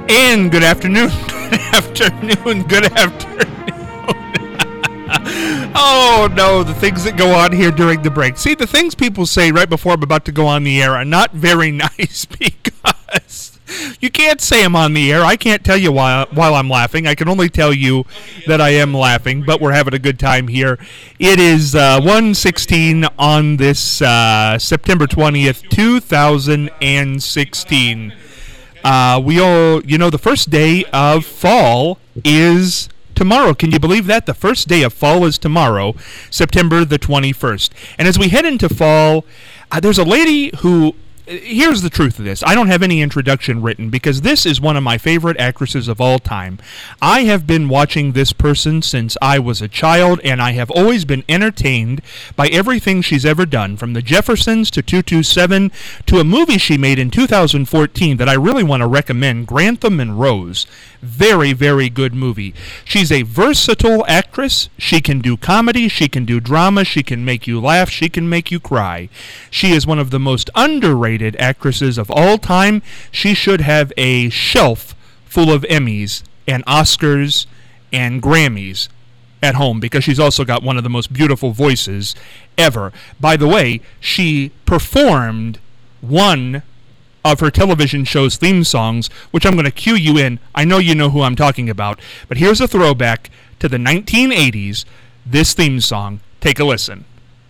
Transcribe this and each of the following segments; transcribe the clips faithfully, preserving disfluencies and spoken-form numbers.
And good afternoon, good afternoon, good afternoon. Oh, no, the things that go on here during the break. See, the things people say right before I'm about to go on the air are not very nice because you can't say them on the air. I can't tell you while, while I'm laughing. I can only tell you that I am laughing, but we're having a good time here. It is uh, one sixteen on this uh, September twentieth, two thousand sixteen. Uh, we all, you know, the first day of fall is tomorrow. Can you believe that? The first day of fall is tomorrow, September the twenty-first. And as we head into fall, uh, there's a lady who, here's the truth of this. I don't have any introduction written because this is one of my favorite actresses of all time. I have been watching this person since I was a child, and I have always been entertained by everything she's ever done, from The Jeffersons to two two seven to a movie she made in two thousand fourteen that I really want to recommend, Grantham and Rose. Very, very good movie. She's a versatile actress. She can do comedy. She can do drama. She can make you laugh. She can make you cry. She is one of the most underrated actresses of all time. She should have a shelf full of Emmys and Oscars and Grammys at home because she's also got one of the most beautiful voices ever. By the way, she performed one of her television show's theme songs, which I'm going to cue you in. I know you know who I'm talking about, but here's a throwback to the nineteen eighties, this theme song. Take a listen.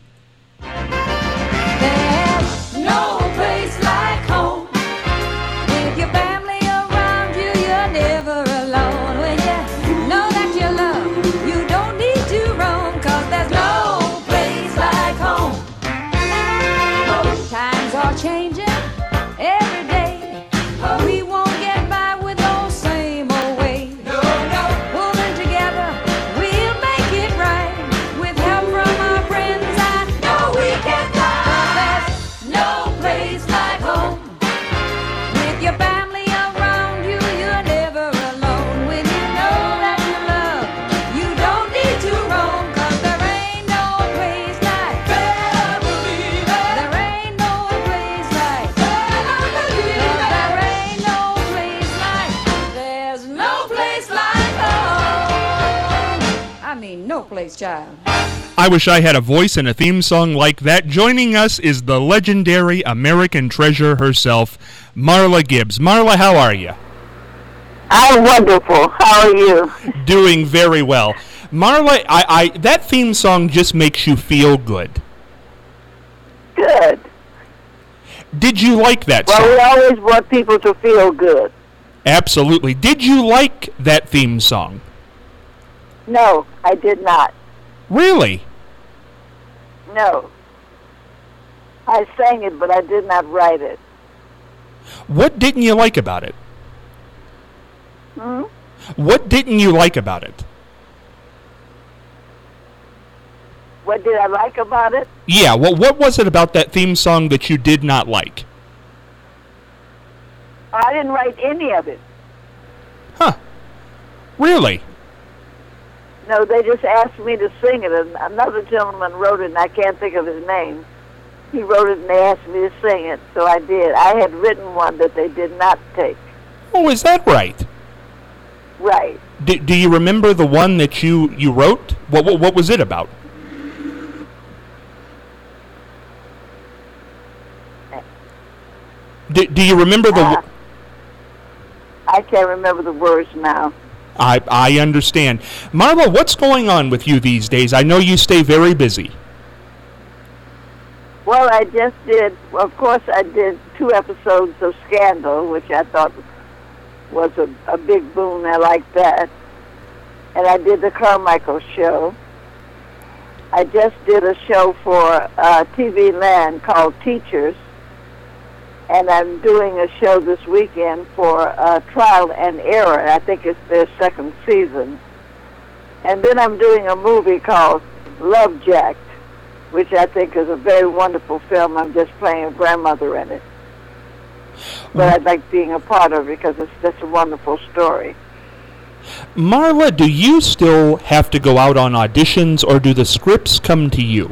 Child. I wish I had a voice in a theme song like that. Joining us is the legendary American treasure herself, Marla Gibbs. Marla, how are you? I'm wonderful. How are you? Doing very well. Marla, I, I that theme song just makes you feel good. Good. Did you like that well, song? Well, we always want people to feel good. Absolutely. Did you like that theme song? No, I did not. Really? No. I sang it, but I did not write it. What didn't you like about it? Hmm? What didn't you like about it? What did I like about it? Yeah, well, what was it about that theme song that you did not like? I didn't write any of it. Huh. Really? No, they just asked me to sing it, and another gentleman wrote it, and I can't think of his name. He wrote it, and they asked me to sing it, so I did. I had written one that they did not take. Oh, is that right? Right. Do, do you remember the one that you, you wrote? What, what what was it about? Do, do you remember the... Uh, I can't remember the words now. I, I understand. Marla, what's going on with you these days? I know you stay very busy. Well, I just did, well, of course, I did two episodes of Scandal, which I thought was a, a big boon. I liked that. And I did the Carmichael Show. I just did a show for uh, T V Land called Teachers. And I'm doing a show this weekend for uh, Trial and Error. I think it's their second season. And then I'm doing a movie called Love Jacked, which I think is a very wonderful film. I'm just playing a grandmother in it. But I like being a part of it because it's just a wonderful story. Marla, do you still have to go out on auditions, or do the scripts come to you?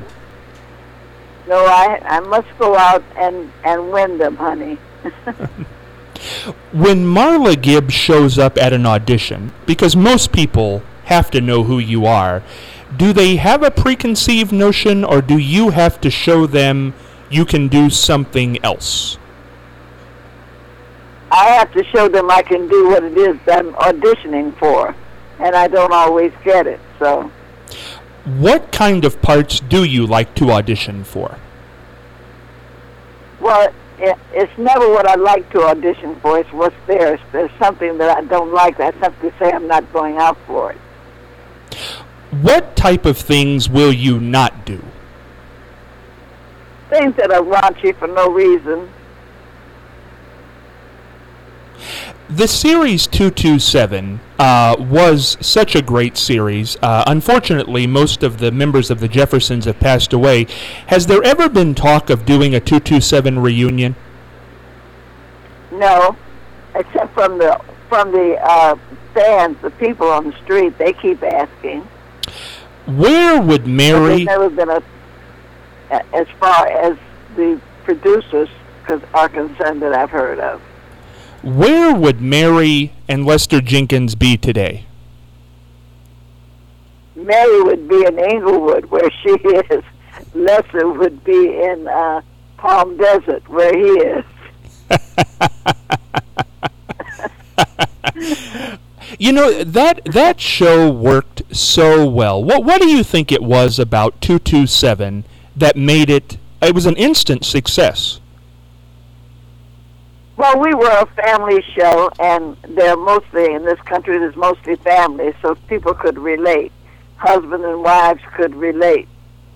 No, I I must go out and, and win them, honey. When Marla Gibbs shows up at an audition, because most people have to know who you are, do they have a preconceived notion, or do you have to show them you can do something else? I have to show them I can do what it is that I'm auditioning for, and I don't always get it, so. What kind of parts do you like to audition for? Well, it, it's never what I like to audition for, it's what's there. If there's something that I don't like, I have to say I'm not going out for it. What type of things will you not do? Things that are raunchy for no reason. The series two two seven uh, was such a great series. Uh, unfortunately, most of the members of the Jeffersons have passed away. Has there ever been talk of doing a two two seven reunion? No, except from the from the uh, fans, the people on the street. They keep asking. Where would Mary... There's never been a, as far as the producers are concerned, that I've heard of. Where would Mary and Lester Jenkins be today? Mary would be in Inglewood, where she is. Lester would be in uh, Palm Desert, where he is. You know, that that show worked so well. What what do you think it was about two two seven that made it... It was an instant success. Well, we were a family show, and they're mostly, in this country, there's mostly families, so people could relate. Husband and wives could relate.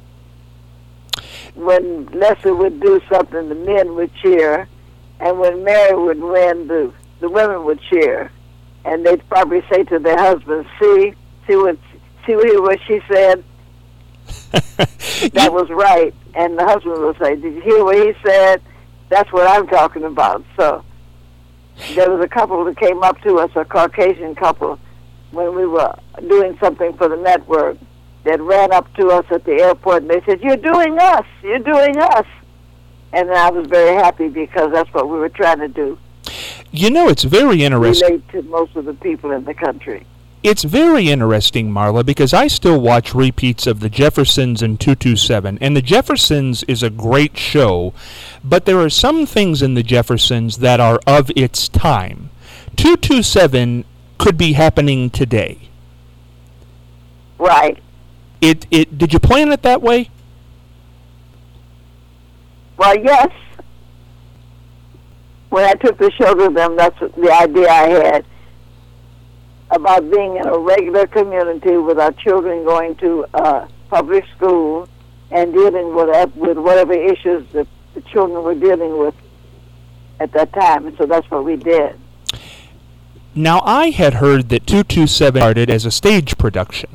When Lester would do something, the men would cheer, and when Mary would win, the, the women would cheer. And they'd probably say to their husbands, see, see what, see what she said? That was right. And the husband would say, did you hear what he said? That's what I'm talking about. So there was a couple that came up to us, a Caucasian couple, when we were doing something for the network, that ran up to us at the airport, and they said, you're doing us, you're doing us. And I was very happy, because that's what we were trying to do. You know, it's very interesting. Relate to most of the people in the country. It's very interesting, Marla, because I still watch repeats of The Jeffersons and two two seven, and The Jeffersons is a great show, but there are some things in The Jeffersons that are of its time. two two seven could be happening today. Right. It it did you plan it that way? Well, yes. When I took the show to them, that's the idea I had, about being in a regular community with our children going to uh, public school and dealing with with whatever issues the, the children were dealing with at that time. And so that's what we did. Now, I had heard that two two seven started as a stage production.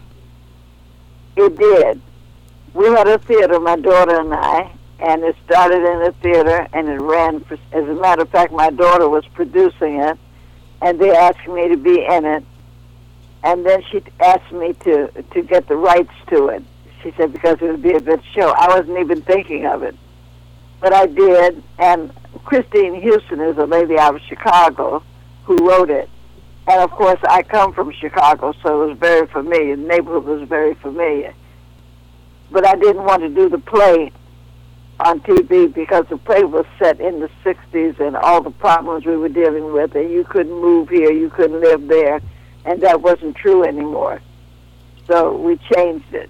It did. We had a theater, my daughter and I, and it started in a theater, and it ran. For, as a matter of fact, my daughter was producing it, and they asked me to be in it. And then she asked me to, to get the rights to it. She said because it would be a good show. I wasn't even thinking of it. But I did, and Christine Houston is a lady out of Chicago who wrote it. And, of course, I come from Chicago, so it was very familiar. The neighborhood was very familiar. But I didn't want to do the play on T V because the play was set in the sixties and all the problems we were dealing with, and you couldn't move here, you couldn't live there, and that wasn't true anymore. So we changed it.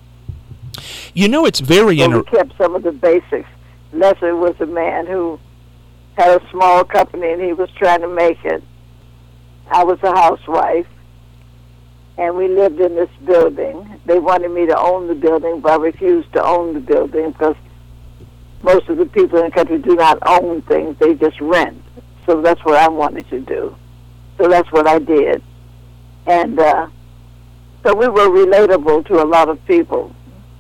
You know, it's very so interesting. We kept some of the basics. Leslie was a man who had a small company, and he was trying to make it. I was a housewife, and we lived in this building. They wanted me to own the building, but I refused to own the building because most of the people in the country do not own things. They just rent. So that's what I wanted to do. So that's what I did. And uh, so we were relatable to a lot of people.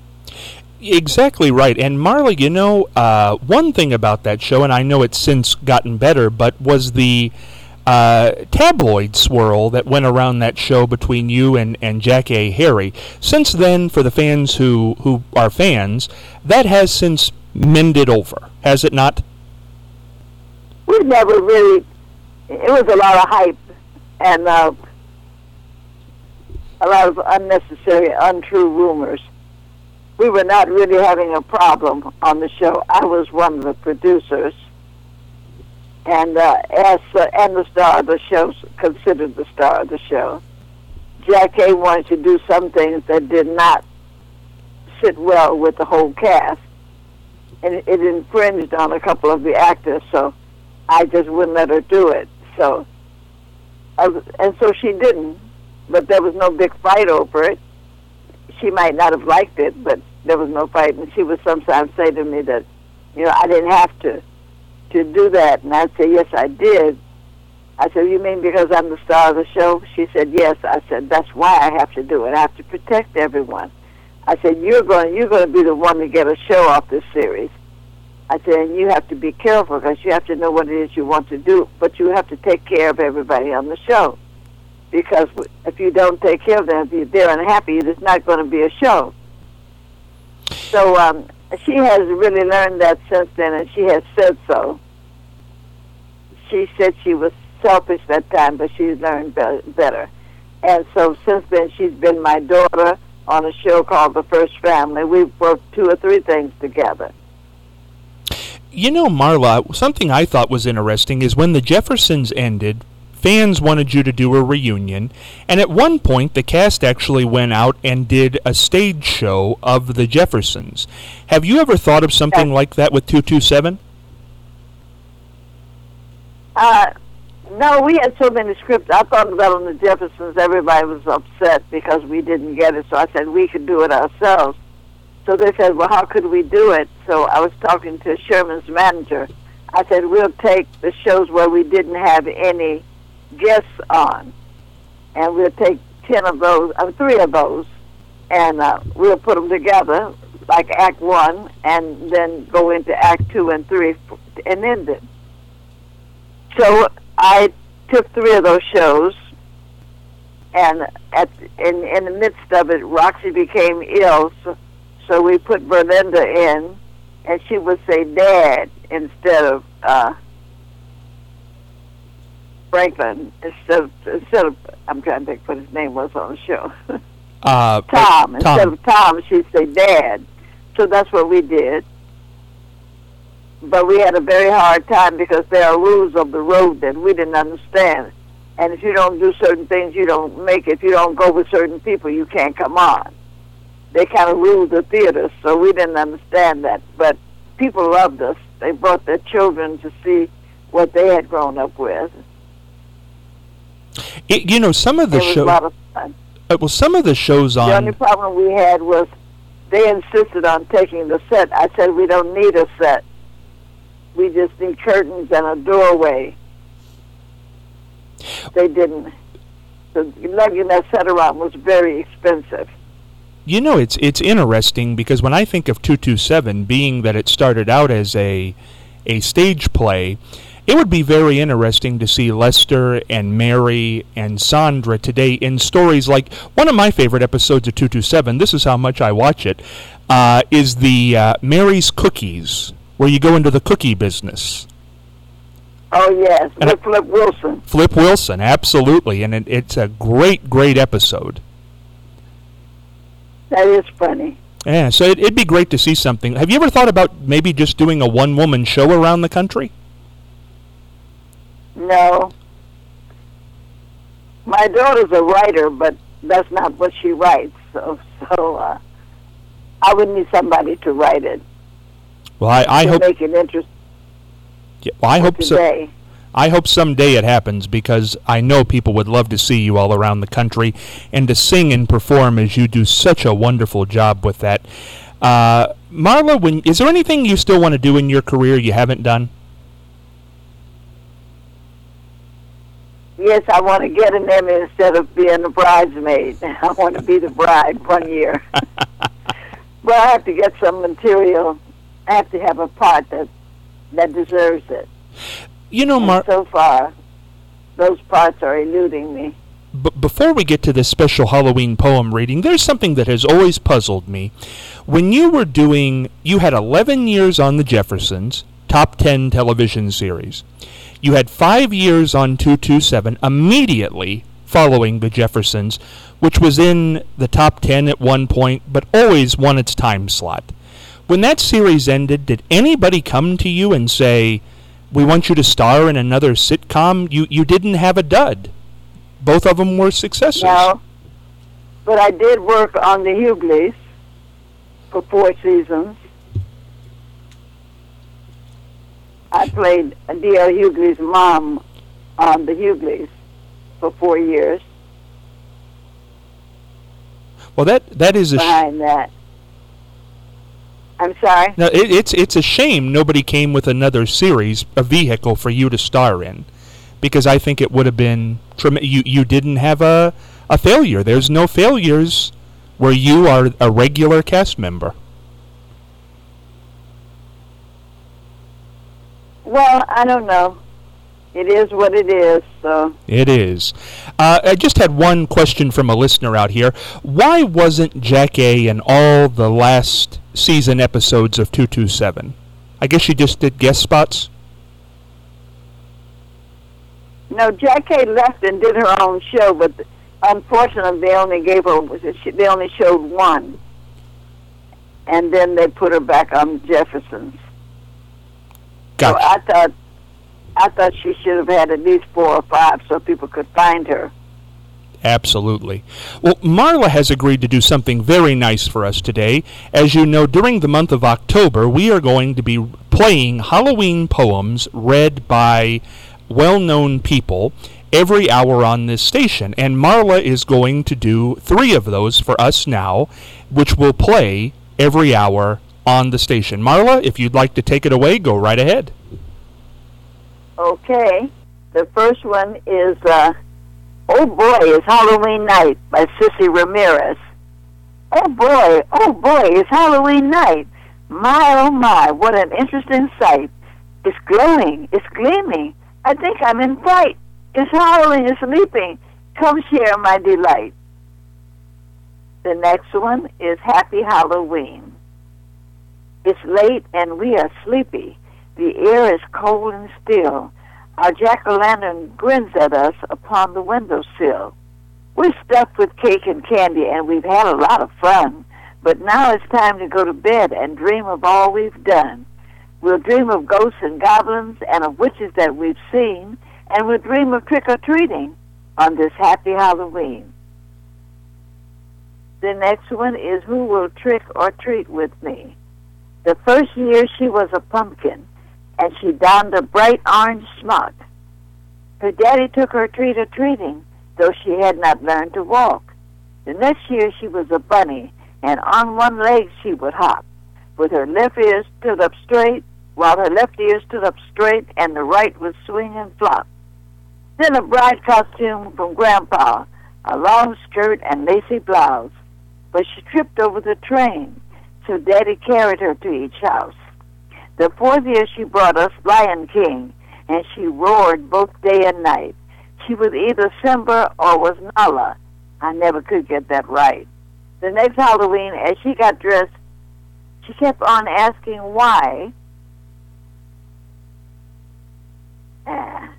Exactly right. And Marla, you know, uh, one thing about that show, and I know it's since gotten better, but was the uh, tabloid swirl that went around that show between you and, and Jack A. Harry. Since then, for the fans who, who are fans, that has since mended over, has it not? We never really it was a lot of hype and uh, a lot of unnecessary, untrue rumors. We were not really having a problem on the show. I was one of the producers, and uh, as uh, and the star of the show, considered the star of the show. Jack Kay wanted to do some things that did not sit well with the whole cast, and it, it infringed on a couple of the actors, so I just wouldn't let her do it. So, I was, and so she didn't, but there was no big fight over it. She might not have liked it, but there was no fight, and she would sometimes say to me that, you know, I didn't have to to do that, and I'd say, yes, I did. I said, you mean because I'm the star of the show? She said, yes. I said, that's why I have to do it. I have to protect everyone. I said, you're going, you're going to be the one to get a show off this series. I said, and you have to be careful because you have to know what it is you want to do, but you have to take care of everybody on the show. Because if you don't take care of them, if they're unhappy, there's not going to be a show. So um, she has really learned that since then, and she has said so. She said she was selfish that time, but she's learned be- better. And so since then, she's been my daughter on a show called The First Family. We've worked two or three things together. You know, Marla, something I thought was interesting is when the Jeffersons ended, fans wanted you to do a reunion, and at one point the cast actually went out and did a stage show of the Jeffersons. Have you ever thought of something yeah. like that with two two seven? Uh, no, we had so many scripts. I thought about on the Jeffersons, everybody was upset because we didn't get it, so I said we could do it ourselves. So they said, well, how could we do it? So I was talking to Sherman's manager. I said, we'll take the shows where we didn't have any guests on, and we'll take ten of those, uh, three of those, and uh, we'll put them together, like Act One, and then go into Act Two and Three, and end it. So I took three of those shows, and at in in the midst of it, Roxy became ill, so, so we put Berlinda in, and she would say "Dad" instead of uh, Franklin. Instead of instead of I'm trying to think what his name was on the show. Uh, Tom. Tom. Instead of Tom, she'd say Dad. So that's what we did. But we had a very hard time because there are rules of the road that we didn't understand. And if you don't do certain things, you don't make it. If you don't go with certain people, you can't come on. They kind of ruled the theater, so we didn't understand that. But people loved us. They brought their children to see what they had grown up with. It, you know, some of the shows. It was show, a lot of fun. Uh, well, some of the shows on. The only problem we had was they insisted on taking the set. I said we don't need a set. We just need curtains and a doorway. They didn't. So lugging that set around was very expensive. You know, it's it's interesting because when I think of two two seven, being that it started out as a a stage play, it would be very interesting to see Lester and Mary and Sandra today in stories like one of my favorite episodes of two two seven, this is how much I watch it, uh, is the uh, Mary's Cookies, where you go into the cookie business. Oh, yes, and with Flip Wilson. Flip Wilson, absolutely, and it, it's a great, great episode. That is funny. Yeah, so it, it'd be great to see something. Have you ever thought about maybe just doing a one-woman show around the country? No. My daughter's a writer, but that's not what she writes. So, so uh, I would need somebody to write it. Well, I, I to hope. make it interesting. Yeah, well, I hope today. so. I hope someday it happens because I know people would love to see you all around the country and to sing and perform as you do such a wonderful job with that. Uh, Marla, when, is there anything you still want to do in your career you haven't done? Yes, I want to get an Emmy instead of being a bridesmaid. I want to be the bride one year. Well, I have to get some material. I have to have a part that that deserves it. You know, Mar- so far, those parts are eluding me. B- before we get to this special Halloween poem reading, there's something that has always puzzled me. When you were doing, you had eleven years on The Jeffersons, top ten television series. You had five years on two two seven immediately following the Jeffersons, which was in the top ten at one point, but always won its time slot. When that series ended, did anybody come to you and say, we want you to star in another sitcom? You you didn't have a dud. Both of them were successes. No, but I did work on the Hughleys for four seasons. I played D L Hughley's mom on the Hughleys for four years. Well, that that is a behind sh- that. I'm sorry? No, it, it's it's a shame nobody came with another series, a vehicle for you to star in, because I think it would have been trem- you you didn't have a a failure. There's no failures where you are a regular cast member. Well, I don't know. It is what it is, so. It is. Uh, I just had one question from a listener out here. Why wasn't Jackée in all the last season episodes of two two seven? I guess she just did guest spots? No, Jackée left and did her own show, but unfortunately they only gave her, they only showed one. And then they put her back on Jefferson's. Gotcha. So I thought I thought she should have had at least four or five so people could find her. Absolutely. Well, Marla has agreed to do something very nice for us today. As you know, during the month of October, we are going to be playing Halloween poems read by well-known people every hour on this station. And Marla is going to do three of those for us now, which will play every hour on the station. Marla, if you'd like to take it away, go right ahead. Okay. The first one is uh, Oh Boy, It's Halloween Night by Sissy Ramirez. Oh boy, oh boy, it's Halloween night. My, oh my, what an interesting sight. It's glowing, it's gleaming. I think I'm in fright. It's howling, it's leaping. Come share my delight. The next one is Happy Halloween. It's late and we are sleepy. The air is cold and still. Our jack-o'-lantern grins at us upon the windowsill. We're stuffed with cake and candy, and we've had a lot of fun. But now it's time to go to bed and dream of all we've done. We'll dream of ghosts and goblins and of witches that we've seen, and we'll dream of trick-or-treating on this happy Halloween. The next one is Who Will Trick or Treat With Me? The first year she was a pumpkin, and she donned a bright orange smock. Her daddy took her treat-or-treating, though she had not learned to walk. The next year she was a bunny, and on one leg she would hop, with her left ear stood up straight, while her left ear stood up straight, and the right would swing and flop. Then a bride costume from Grandpa, a long skirt and lacy blouse, but she tripped over the train, so Daddy carried her to each house. The fourth year she brought us Lion King, and she roared both day and night. She was either Simba or was Nala. I never could get that right. The next Halloween, as she got dressed, she kept on asking why. Ah.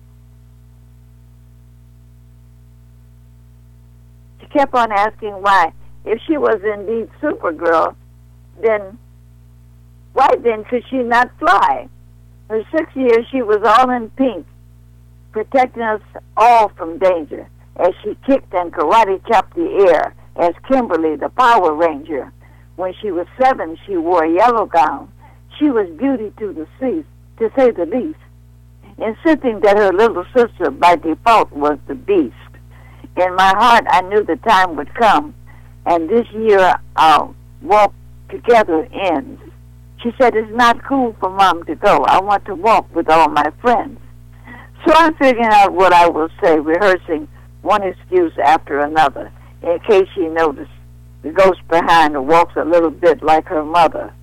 She kept on asking why. If she was indeed Supergirl, then why then could she not fly? For six years she was all in pink, protecting us all from danger, as she kicked and karate chopped the air, as Kimberly, the Power Ranger. When she was seven, she wore a yellow gown. She was beauty to the sea, to say the least, insisting that her little sister, by default, was the Beast. In my heart, I knew the time would come, and this year our walk together ends. She said, it's not cool for Mom to go. I want to walk with all my friends. So I'm figuring out what I will say, rehearsing one excuse after another, in case she noticed the ghost behind her walks a little bit like her mother.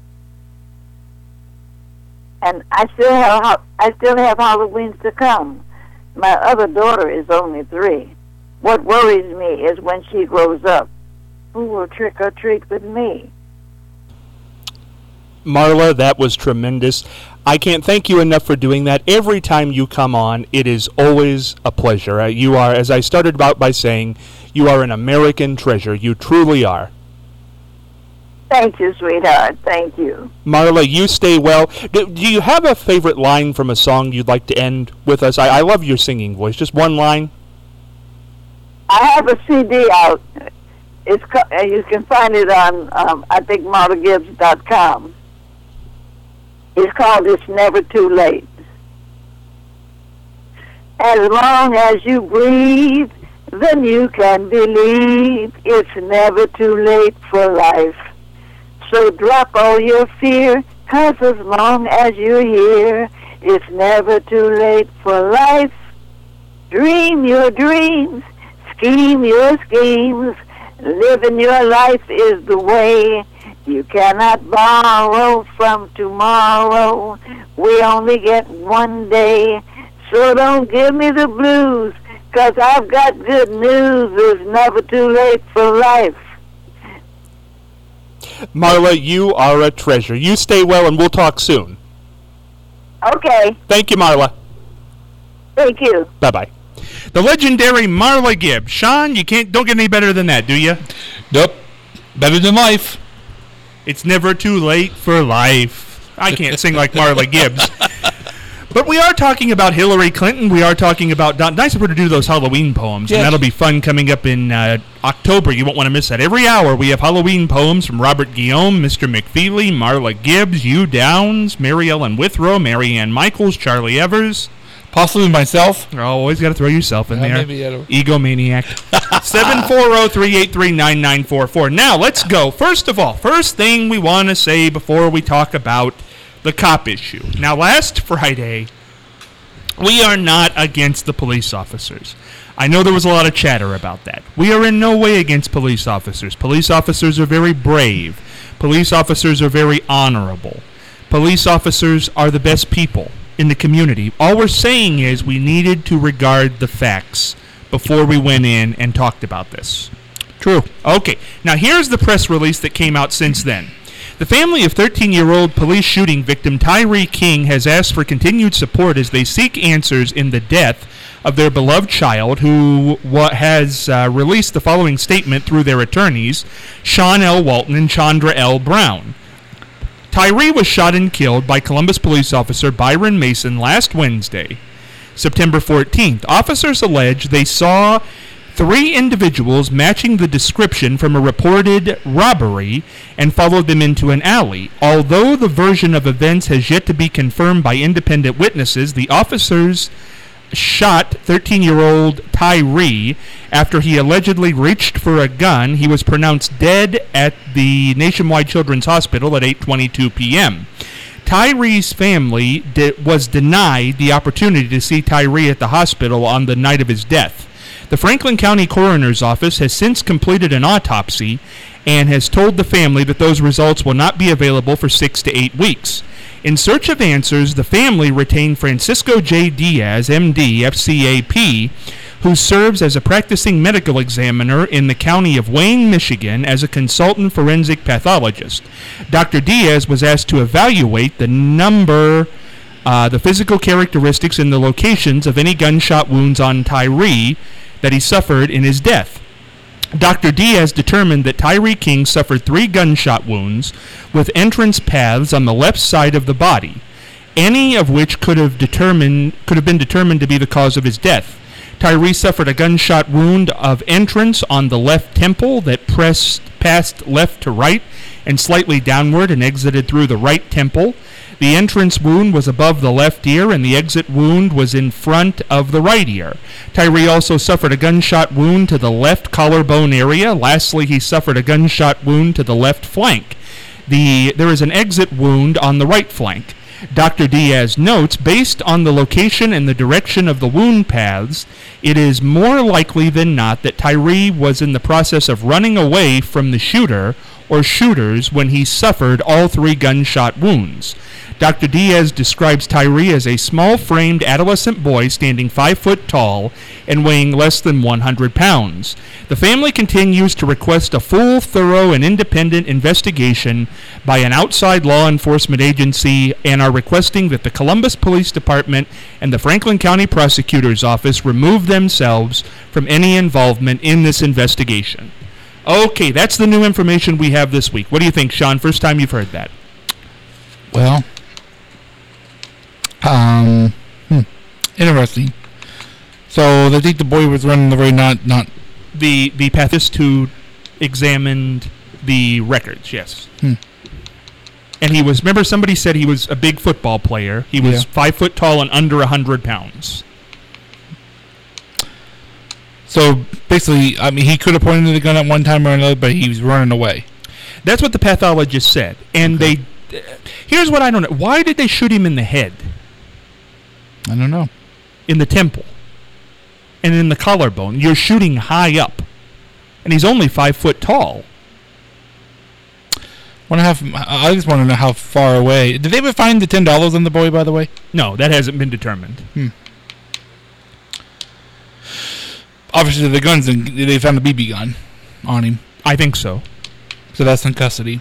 And I still have I still have Halloweens to come. My other daughter is only three. What worries me is when she grows up, who will trick or treat with me? Marla, that was tremendous. I can't thank you enough for doing that. Every time you come on, it is always a pleasure. Uh, you are, as I started out by saying, you are an American treasure. You truly are. Thank you, sweetheart. Thank you. Marla, you stay well. Do, do you have a favorite line from a song you'd like to end with us? I, I love your singing voice. Just one line. I have a C D out. It's co- you can find it on, um, I think, marla gibbs dot com. It's called It's Never Too Late. As long as you breathe, then you can believe it's never too late for life. So drop all your fear, 'cause as long as you're here, it's never too late for life. Dream your dreams, scheme your schemes, living your life is the way. You cannot borrow from tomorrow. We only get one day. So don't give me the blues, 'cause I've got good news. It's never too late for life. Marla, you are a treasure. You stay well, and we'll talk soon. Okay. Thank you, Marla. Thank you. Bye-bye. The legendary Marla Gibbs. Sean, you can't don't get any better than that, do you? Nope. Better than life. It's never too late for life. I can't sing like Marla Gibbs. But we are talking about Hillary Clinton. We are talking about Don. Nice of her to do those Halloween poems, Yes. and that'll be fun coming up in uh, October. You won't want to miss that. Every hour we have Halloween poems from Robert Guillaume, Mister McFeely, Marla Gibbs, Hugh Downs, Mary Ellen Withrow, Mary Ann Michaels, Charlie Evers. Possibly myself. Oh, always got to throw yourself in Uh, there. maybe I don't- Egomaniac. seven four zero, three eight three, nine nine four four. Now, let's go. First of all, first thing we want to say before we talk about the cop issue. Now, last Friday, we are not against the police officers. I know there was a lot of chatter about that. We are in no way against police officers. Police officers are very brave. Police officers are very honorable. Police officers are the best people in the community. All we're saying is we needed to regard the facts before we went in and talked about this. True. Okay, now here's the press release that came out since then. The family of thirteen-year-old police shooting victim Tyree King has asked for continued support as they seek answers in the death of their beloved child, who wa- has uh, released the following statement through their attorneys, Sean L. Walton and Chandra L. Brown. Tyree was shot and killed by Columbus police officer Byron Mason last Wednesday, September fourteenth. Officers allege they saw three individuals matching the description from a reported robbery and followed them into an alley. Although the version of events has yet to be confirmed by independent witnesses, the officers shot thirteen-year-old Tyree after he allegedly reached for a gun. He was pronounced dead at the Nationwide Children's Hospital at eight twenty-two p.m. Tyree's family de- was denied the opportunity to see Tyree at the hospital on the night of his death. The Franklin County Coroner's Office has since completed an autopsy and has told the family that those results will not be available for six to eight weeks. In search of answers, the family retained Francisco J. Diaz, M D, F C A P, who serves as a practicing medical examiner in the county of Wayne, Michigan, as a consultant forensic pathologist. Doctor Diaz was asked to evaluate the number, uh, the physical characteristics, and the locations of any gunshot wounds on Tyree that he suffered in his death. Doctor Diaz determined that Tyree King suffered three gunshot wounds with entrance paths on the left side of the body, any of which could have determined could have been determined to be the cause of his death. Tyree suffered a gunshot wound of entrance on the left temple that pressed passed left to right and slightly downward and exited through the right temple. The entrance wound was above the left ear, and the exit wound was in front of the right ear. Tyree also suffered a gunshot wound to the left collarbone area. Lastly, he suffered a gunshot wound to the left flank. The, there is an exit wound on the right flank. Doctor Diaz notes, based on the location and the direction of the wound paths, it is more likely than not that Tyree was in the process of running away from the shooter or shooters when he suffered all three gunshot wounds. Doctor Diaz describes Tyree as a small-framed adolescent boy standing five foot tall and weighing less than one hundred pounds. The family continues to request a full, thorough, and independent investigation by an outside law enforcement agency and are requesting that the Columbus Police Department and the Franklin County Prosecutor's Office remove themselves from any involvement in this investigation. Okay, that's the new information we have this week. What do you think, Sean? First time you've heard that. Well, um, hmm, interesting. So they think the boy was running the road, not not The the pathologist who examined the records, yes. Hmm. And he was, remember somebody said he was a big football player. He was Yeah. five foot tall and under one hundred pounds. So basically, I mean, he could have pointed the gun at one time or another, but he was running away. That's what the pathologist said. And Okay. they, uh, here's what I don't know. Why did they shoot him in the head, I don't know. in the temple, and in the collarbone? You're shooting high up. And he's only five foot tall. Want to have? I just want to know how far away. Did they ever find the ten dollars on the boy? By the way, No, that hasn't been determined. hmm. Obviously the guns. In, they found a B B gun on him, I think so. so that's in custody.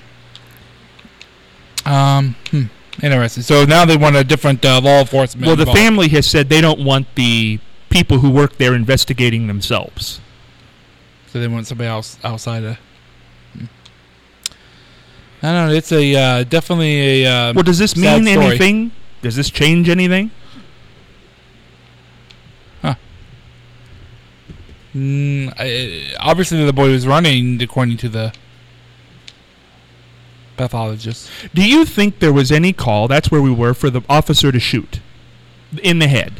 Um, hmm. Interesting. So now they want a different uh, law enforcement. Well, the involved. family has said they don't want the people who work there investigating themselves. So they want somebody else outside of. Hmm. I don't know. It's a uh, definitely a. Uh, Well, does this sad mean story. anything? Does this change anything? Mm, I, obviously, the boy was running according to the pathologist. Do you think there was any call, that's where we were, for the officer to shoot in the head?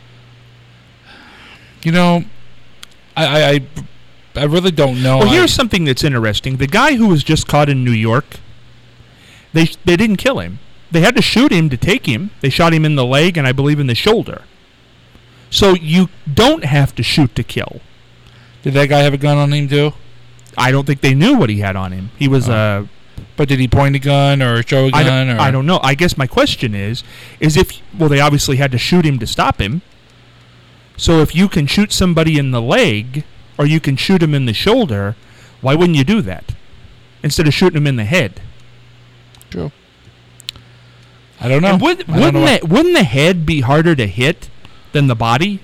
You know, I I, I, I really don't know. Well, I- here's something that's interesting. The guy who was just caught in New York, they they didn't kill him. They had to shoot him to take him. They shot him in the leg and I believe in the shoulder. So you don't have to shoot to kill. Did that guy have a gun on him too? I don't think they knew what he had on him. He was Oh. uh, But did he point a gun or show a I gun? don't, or I don't know. I guess my question is, is if, well, they obviously had to shoot him to stop him. So if you can shoot somebody in the leg or you can shoot him in the shoulder, why wouldn't you do that instead of shooting him in the head? True. I don't know. And would, I don't wouldn't, know what- the, wouldn't the head be harder to hit than the body?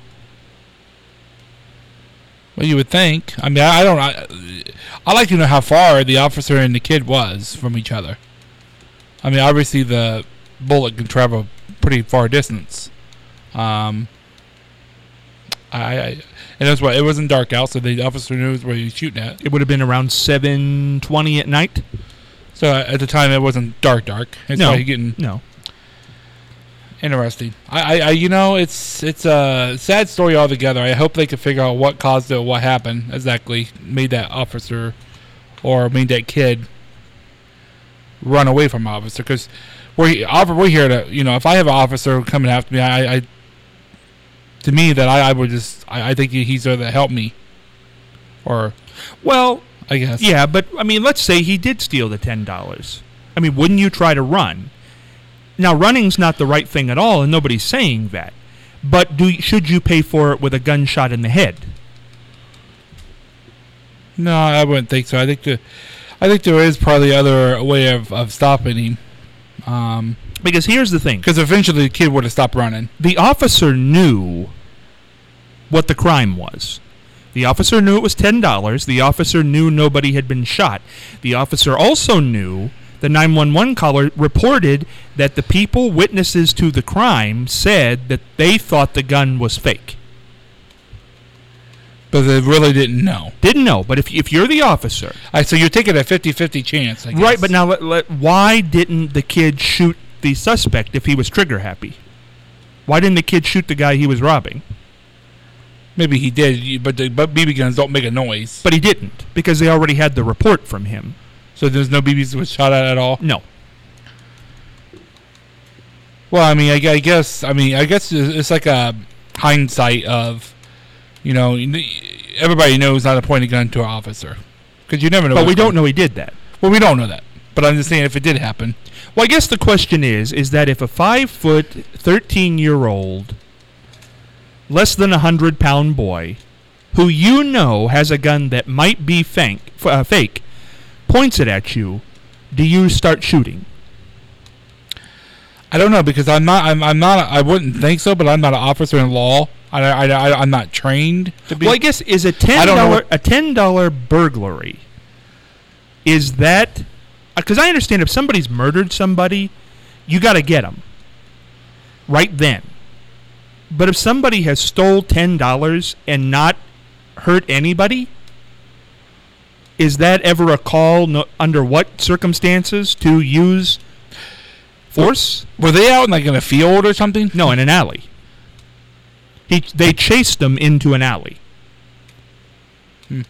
Well, you would think. I mean, I, I don't. I, I like to know how far the officer and the kid was from each other. I mean, obviously the bullet can travel pretty far distance. Um, I, I and that's why it wasn't dark out, so the officer knows where he's shooting at. It would have been around seven twenty at night. So uh, at the time, it wasn't dark, dark. That's No. why he's getting No. interesting. I, I, I, you know, it's it's a sad story altogether. I hope they can figure out what caused it, what happened exactly, made that officer or made that kid run away from an officer. Because we're we're here to, you know, if I have an officer coming after me, I, I to me that I, I would just I, I think he's there to help me, or Well, I guess yeah, but, I mean, let's say he did steal the ten dollars. I mean, wouldn't you try to run? Now, running's not the right thing at all, and nobody's saying that. But do should you pay for it with a gunshot in the head? No, I wouldn't think so. I think the I think there is probably other way of, of stopping him. Um. Because here's the thing. Because eventually the kid would have stopped running. The officer knew what the crime was. The officer knew it was ten dollars. The officer knew nobody had been shot. The officer also knew the nine one one caller reported that the people, witnesses to the crime, said that they thought the gun was fake. But they really didn't know. Didn't know, but if if you're the officer... All right, so you're taking a fifty-fifty chance, I guess. Right, but now let, let, why didn't the kid shoot the suspect if he was trigger happy? Why didn't the kid shoot the guy he was robbing? Maybe he did, you- but the but B B guns don't make a noise. But he didn't, because they already had the report from him. So there's no B Bs that was shot at at all? No. Well, I mean, I, gu- I guess, I mean, I guess it's it's like a hindsight of, you know, everybody knows not to point a gun to an officer. Because you never know. But what's we don't going- know he did that. Well, we don't know that. But I'm just saying if it did happen. Well, I guess the question is, is that if a five foot, thirteen year old, less than a hundred pound boy, who you know has a gun that might be fake, uh, fake, points it at you, do you start shooting? I don't know because I'm not. I'm, I'm not. I wouldn't think so, but I'm not an officer in law. I, I, I, I'm not trained to be. Well, I guess is a ten dollar a ten dollar burglary. Is that because I understand if somebody's murdered somebody, you got to get them right then. But if somebody has stole ten dollars and not hurt anybody, is that ever a call? No, under what circumstances to use force? Were they out in like in a field or something? No, in an alley. He they chased them into an alley. Hmm.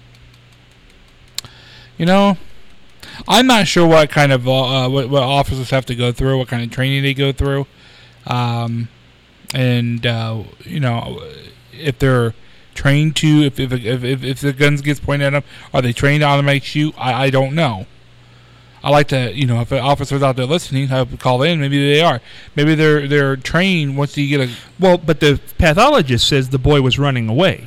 You know, I'm not sure what kind of uh, what, what officers have to go through, what kind of training they go through, um, and uh, you know, if they're trained to if if if, if, if the guns gets pointed at them, are they trained to automatically shoot? I, I don't know. I like to, you know, if an officer's out there listening, I would call in. Maybe they are. Maybe they're they're trained once you get a. Well, but the pathologist says the boy was running away.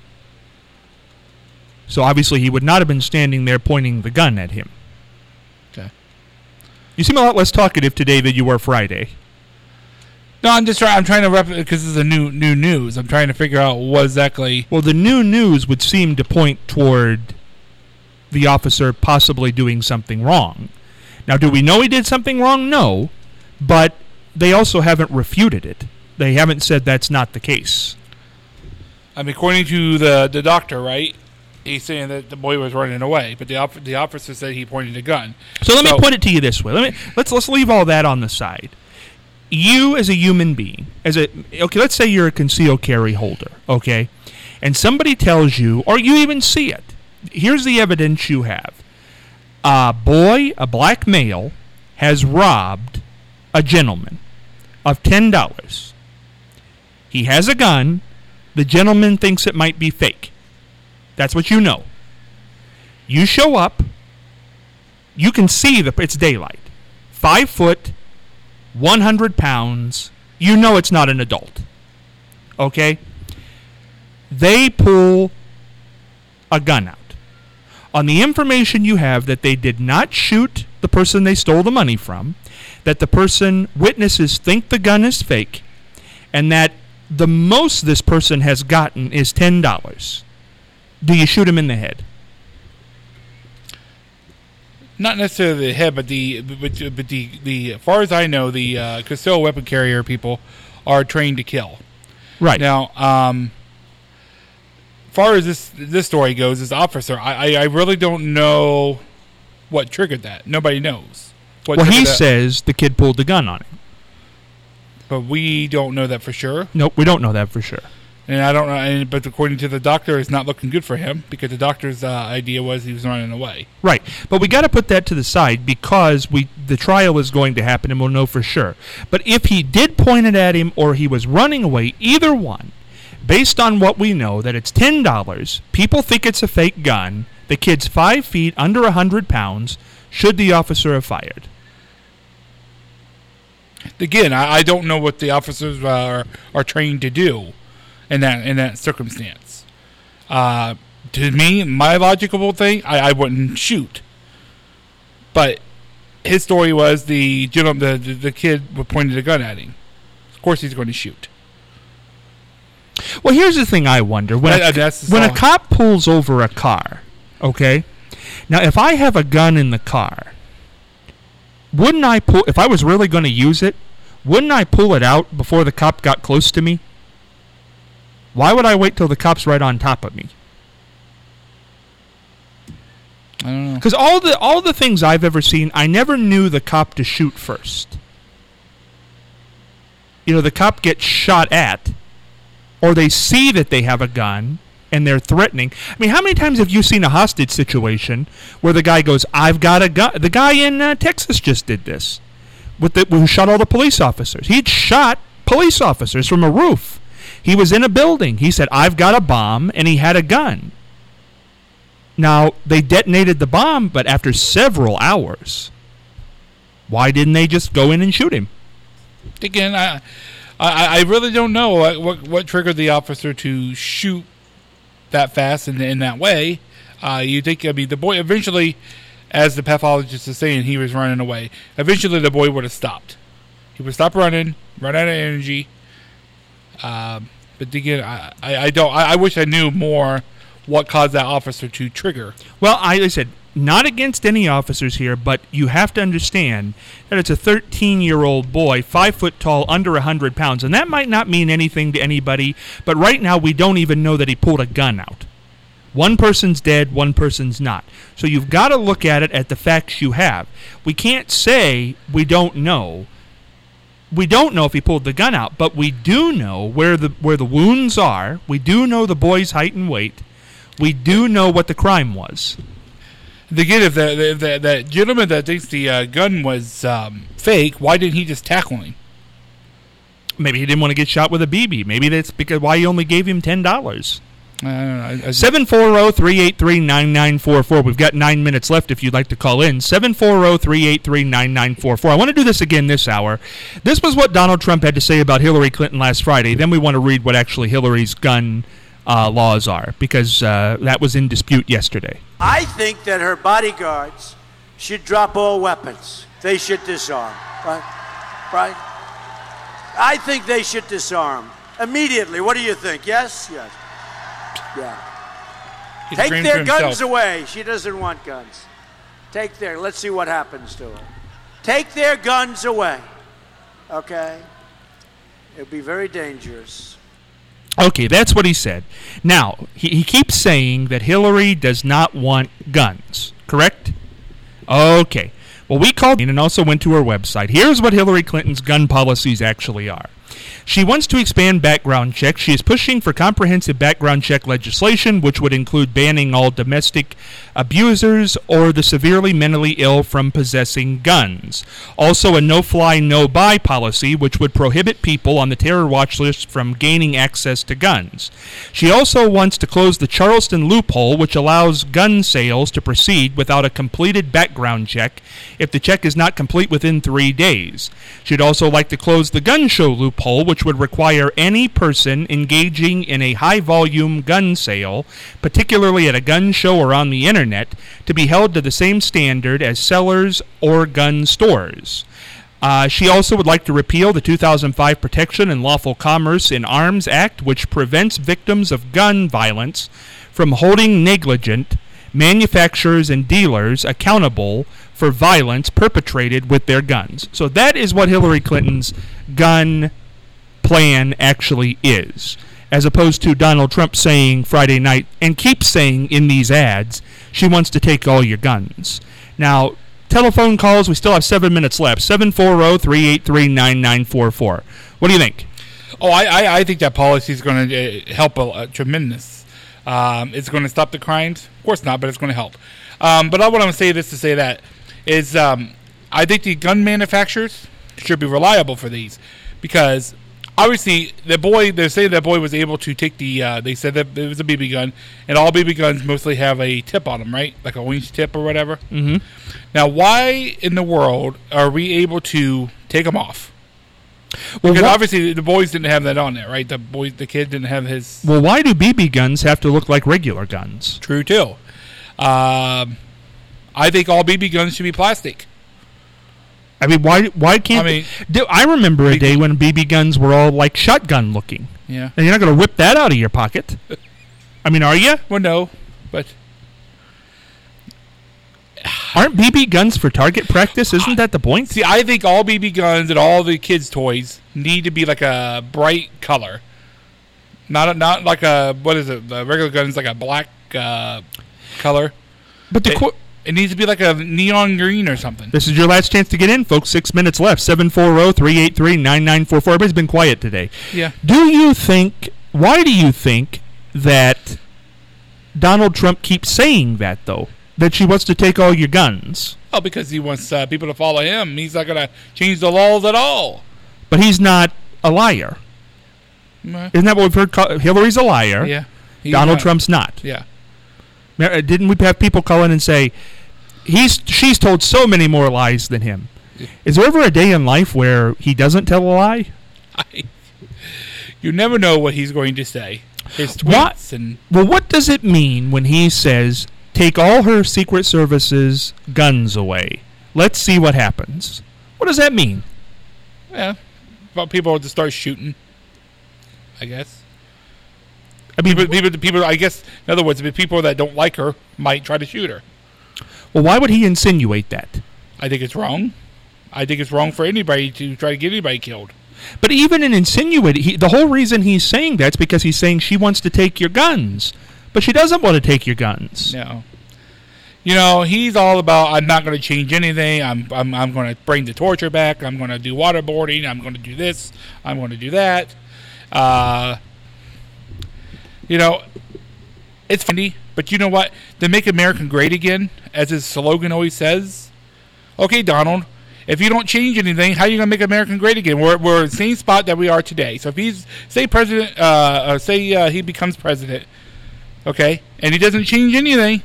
So obviously he would not have been standing there pointing the gun at him. Okay. You seem a lot less talkative today than you were Friday. No, I'm just trying. I'm trying to rep because this is a new new news. I'm trying to figure out what exactly. Well, the new news would seem to point toward the officer possibly doing something wrong. Now, do we know he did something wrong? No, but they also haven't refuted it. They haven't said that's not the case. I mean, according to the the doctor, right? He's saying that the boy was running away, but the op- the officer said he pointed a gun. So let so, me put it to you this way. Let me let's let's leave all that on the side. You as a human being, as a okay, let's say you're a concealed carry holder, okay, and somebody tells you, or you even see it. Here's the evidence you have. A boy, a black male, has robbed a gentleman of ten dollars. He has a gun. The gentleman thinks it might be fake. That's what you know. You show up. You can see the it's daylight. Five foot, one hundred pounds. You know it's not an adult. Okay? They pull a gun out. On the information you have that they did not shoot the person they stole the money from, that the person, witnesses think the gun is fake, and that the most this person has gotten is ten dollars. Do you shoot him in the head? Not necessarily the head, but the but, but the the as far as I know, the uh, concealed weapon carrier people are trained to kill. Right. Now, um, as far as this this story goes, this officer, I, I, I really don't know what triggered that. Nobody knows. What well, he that. says the kid pulled the gun on him. But we don't know that for sure. Nope, we don't know that for sure. And I don't know. And, but according to the doctor, it's not looking good for him because the doctor's uh, idea was he was running away. Right, but we got to put that to the side because we the trial is going to happen and we'll know for sure. But if he did point it at him or he was running away, either one, based on what we know that it's ten dollars, people think it's a fake gun. The kid's five feet, under a hundred pounds. Should the officer have fired? Again, I, I don't know what the officers are are trained to do in that in that circumstance. Uh, to me, my logical thing, I, I wouldn't shoot. But his story was the gentleman, the, the the kid pointed a gun at him. Of course, he's going to shoot. Well, here's the thing I wonder. When, that, a, when a cop pulls over a car, okay? Now, if I have a gun in the car, wouldn't I pull, if I was really going to use it, wouldn't I pull it out before the cop got close to me? Why would I wait till the cop's right on top of me? I don't know. Because all the all the things I've ever seen, I never knew the cop to shoot first. You know, the cop gets shot at, or they see that they have a gun, and they're threatening. I mean, how many times have you seen a hostage situation where the guy goes, I've got a gun? The guy in uh, Texas just did this, with the, who shot all the police officers. He'd shot police officers from a roof. He was in a building. He said, I've got a bomb, and he had a gun. Now, they detonated the bomb, but after several hours. Why didn't they just go in and shoot him? Again, I, I, I really don't know what, what what triggered the officer to shoot that fast and in that way. Uh, you think, I mean, the boy eventually, as the pathologist is saying, he was running away. Eventually, the boy would have stopped. He would stop running, run out of energy. Um, but again, I, I, I don't. I, I wish I knew more what caused that officer to trigger. Well, I, I said, not against any officers here, but you have to understand that it's a thirteen-year-old boy, five foot tall, under one hundred pounds, and that might not mean anything to anybody, but right now we don't even know that he pulled a gun out. One person's dead, one person's not. So you've got to look at it at the facts you have. We can't say we don't know. We don't know if he pulled the gun out, but we do know where the where the wounds are. We do know the boy's height and weight. We do know what the crime was. Again, if that if that, that gentleman that thinks the uh, gun was um, fake, why didn't he just tackle him? Maybe he didn't want to get shot with a B B. Maybe that's because why he only gave him ten dollars. I don't know. I, I seven four zero, three eight three, nine nine four four. We've got nine minutes left if you'd like to call in. seven four zero, three eight three, nine nine four four. I want to do this again this hour. This was what Donald Trump had to say about Hillary Clinton last Friday. Then we want to read what actually Hillary's gun uh, laws are, because uh, that was in dispute yesterday. I think that her bodyguards should drop all weapons. They should disarm. Right? Right? I think they should disarm immediately. What do you think? Yes? Yes. Yeah. He's Take agreeing their to guns himself. away. She doesn't want guns. Take their, let's see what happens to her. Take their guns away. Okay? It'd be very dangerous. Okay, that's what he said. Now, he, he keeps saying that Hillary does not want guns, correct? Okay. Well, we called and also went to her website. Here's what Hillary Clinton's gun policies actually are. She wants to expand background checks. She is pushing for comprehensive background check legislation, which would include banning all domestic abusers or the severely mentally ill from possessing guns. Also, a no-fly, no-buy policy, which would prohibit people on the terror watch list from gaining access to guns. She also wants to close the Charleston loophole, which allows gun sales to proceed without a completed background check if the check is not complete within three days. She'd also like to close the gun show loophole, which would require any person engaging in a high-volume gun sale, particularly at a gun show or on the internet, to be held to the same standard as sellers or gun stores. Uh, she also would like to repeal the two thousand five Protection and Lawful Commerce in Arms Act, which prevents victims of gun violence from holding negligent manufacturers and dealers accountable for violence perpetrated with their guns. So that is what Hillary Clinton's gun plan actually is, as opposed to Donald Trump saying Friday night, and keeps saying in these ads, she wants to take all your guns. Now, telephone calls, we still have seven minutes left. seven four zero, three eight three, nine nine four four. What do you think? Oh, I, I, I think that policy is going to uh, help a, a tremendous. Um, it's going to stop the crimes? Of course not, but it's going to help. Um, but I want to say this to say that is um, I think the gun manufacturers should be reliable for these, because obviously the boy, they say that boy was able to take the, uh, they said that it was a B B gun, and all B B guns mostly have a tip on them, right? Like a winch tip or whatever. Mm-hmm. Now, why in the world are we able to take them off? Well, Because wh- obviously the boys didn't have that on there, right? The boy, the kid didn't have his. well, why do B B guns have to look like regular guns? True too. Um, I think all B B guns should be plastic. I mean, why why can't I mean- they, do, I remember a day when B B guns were all like shotgun looking. Yeah. And you're not going to whip that out of your pocket. I mean, are you? Well, no, but Aren't B B guns for target practice? Isn't that the point? see, I think all B B guns and all the kids' toys need to be like a bright color, not a, not like a what is it? The regular gun's like a black uh, color. But the It, qu- it needs to be like a neon green or something. this is your last chance to get in, folks. Six minutes left. seven four zero, three eight three, nine nine four four. Everybody's been quiet today. Yeah. Do you think, why do you think that Donald Trump keeps saying that, though? That she wants to take all your guns? Oh, because he wants uh, people to follow him. He's not going to change the laws at all. But he's not a liar. Mm, Isn't that what we've heard? Call- Hillary's a liar. Yeah. He's Donald not- Trump's not. Yeah. Mar- Didn't we have people call in and say, he's she's told so many more lies than him? Is there ever a day in life where he doesn't tell a lie? I, you never know what he's going to say. His tweets What? and Well, what does it mean when he says, take all her Secret Service's guns away? Let's see what happens. What does that mean? yeah, about people to start shooting. I guess. I mean, People, people, people. I guess, in other words, the people that don't like her might try to shoot her. well, why would he insinuate that? I think it's wrong. I think it's wrong for anybody to try to get anybody killed. But even in insinuating, he, the whole reason he's saying that's because he's saying she wants to take your guns. But she doesn't want to take your guns. No. You know, he's all about, I'm not going to change anything. I'm I'm, I'm going to bring the torture back. I'm going to do waterboarding. I'm going to do this. I'm going to do that. Uh, you know, it's funny, but you know what? To make America great again, as his slogan always says, okay, Donald, if you don't change anything, how are you going to make America great again? We're we're in the same spot that we are today. So if he's, say, president, uh, uh, say uh, he becomes president, okay, and he doesn't change anything,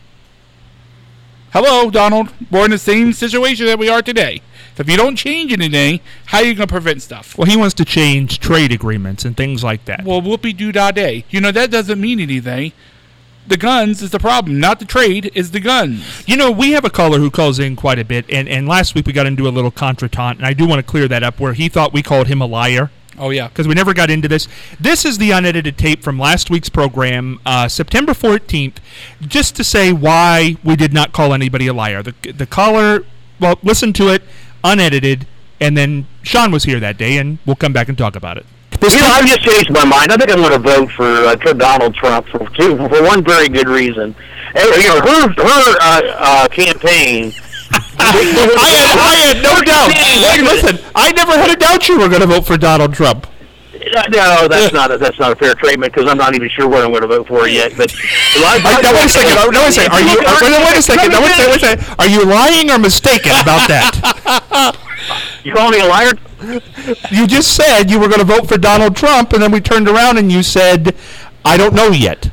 hello, Donald, we're in the same situation that we are today. So if you don't change anything, how are you going to prevent stuff? Well, he wants to change trade agreements and things like that. Well, whoopie-doo-dah-day. You know, that doesn't mean anything. The guns is the problem, not the trade, is the guns. You know, we have a caller who calls in quite a bit, and, and last week we got into a little contretemps, and I do want to clear that up, where he thought we called him a liar. Oh, yeah. Because we never got into this. This is the unedited tape from last week's program, uh, September fourteenth, just to say why we did not call anybody a liar. The, the caller, well, listen to it, unedited, and then Sean was here that day, and we'll come back and talk about it. You know, I've just changed my mind. I think I'm going to vote for uh, Donald Trump for two, for one very good reason. And, you know, her her uh, uh, campaign. I had, I had no doubt. Hey, listen, I never had a doubt you were going to vote for Donald Trump. No, that's not a, that's not a fair treatment because I'm not even sure what I'm going to vote for yet. But I, now, wait a second. No, wait a second. Are you? Uh, wait, wait a second. No, wait a second. Wait a second. Are you lying or mistaken about that? You call me a liar? You just said you were going to vote for Donald Trump, and then we turned around and you said, "I don't know yet."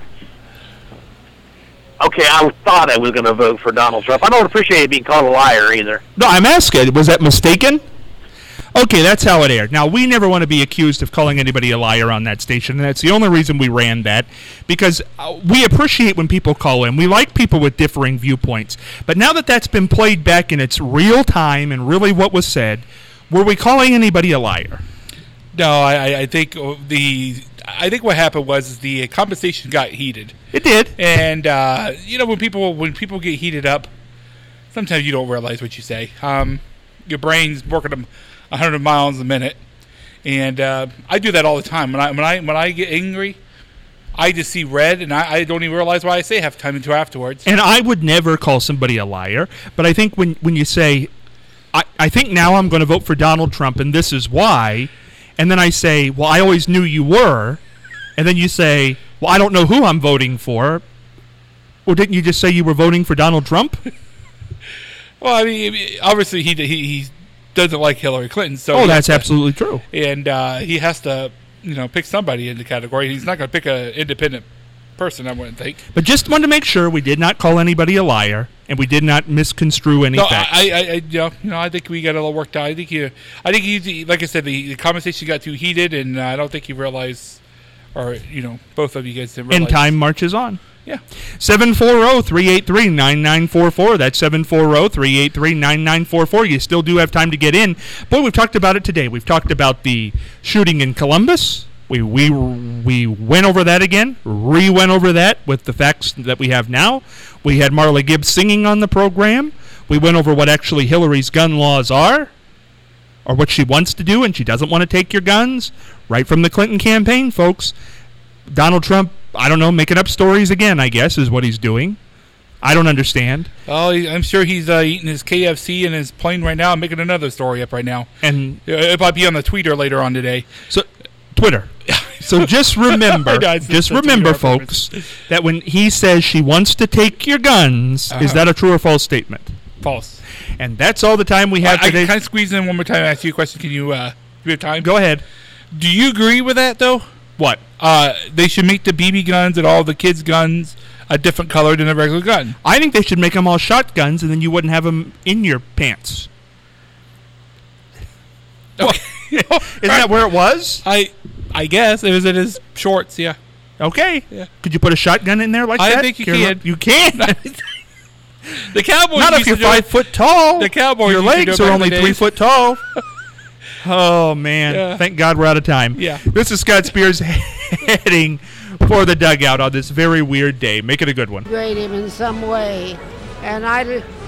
Okay, I thought I was going to vote for Donald Trump. I don't appreciate being called a liar either. No, I'm asking. Was that mistaken? Okay, that's how it aired. Now, we never want to be accused of calling anybody a liar on that station, and that's the only reason we ran that, because uh, we appreciate when people call in. We like people with differing viewpoints. But now that that's been played back in its real time and really what was said, were we calling anybody a liar? No, I, I think the I think what happened was the conversation got heated. It did. And, uh, you know, when people when people get heated up, sometimes you don't realize what you say. Um, your brain's working a one hundred miles a minute, and uh, I do that all the time. When I when I when I get angry, I just see red, and I, I don't even realize why I say half the time until afterwards. And I would never call somebody a liar, but I think when when you say, I, I think now I'm going to vote for Donald Trump, and this is why, and then I say, well, I always knew you were, and then you say, well, I don't know who I'm voting for. Well, didn't you just say you were voting for Donald Trump? Well, I mean, obviously he he. he doesn't like Hillary Clinton. So oh, that's to, absolutely true. And uh, he has to, you know, pick somebody in the category. He's not going to pick an independent person, I wouldn't think. But just wanted to make sure we did not call anybody a liar, and we did not misconstrue any no, facts. I, I, I, you know, you know, I think we got a little worked out. I think he, I think he, like I said, the, the conversation got too heated, and uh, I don't think he realized, or you know, both of you guys didn't realize. And time marches on. Yeah. seven four zero, three eight three, nine nine four four. That's seven four zero, three eight three, nine nine four four. You still do have time to get in. Boy, we've talked about it today. We've talked about the shooting in Columbus. We we we went over that again, re-went over that with the facts that we have now. We had Marla Gibbs singing on the program. We went over what actually Hillary's gun laws are, or what she wants to do, and she doesn't want to take your guns. Right from the Clinton campaign, folks. Donald Trump, I don't know, making up stories again, I guess, is what he's doing. I don't understand. Oh, I'm sure he's uh, eating his K F C in his plane right now and making another story up right now. And it might be on the Twitter later on today. So, Twitter. So just remember, know, just remember, folks, that when he says she wants to take your guns, uh-huh. is that a true or false statement? False. And that's all the time we have I, today. I can I squeeze in one more time and ask you a question? Can you, uh, do you have time? Go ahead. Do you agree with that, though? What? Uh, they should make the B B guns and all the kids' guns a different color than a regular gun. I think they should make them all shotguns, and then you wouldn't have them in your pants. Isn't that where it was? I I guess it was in his shorts. Yeah. Okay. Yeah. Could you put a shotgun in there like I that? think you Care- can. You can. The Cowboys. Not if used you're to do five it- foot tall. The Cowboys Your used to do legs it are back in only the three days. foot tall. Oh man! Yeah. Thank God we're out of time. Yeah. This is Scott Spears heading for the dugout on this very weird day. Make it a good one. Grade him in some way. And I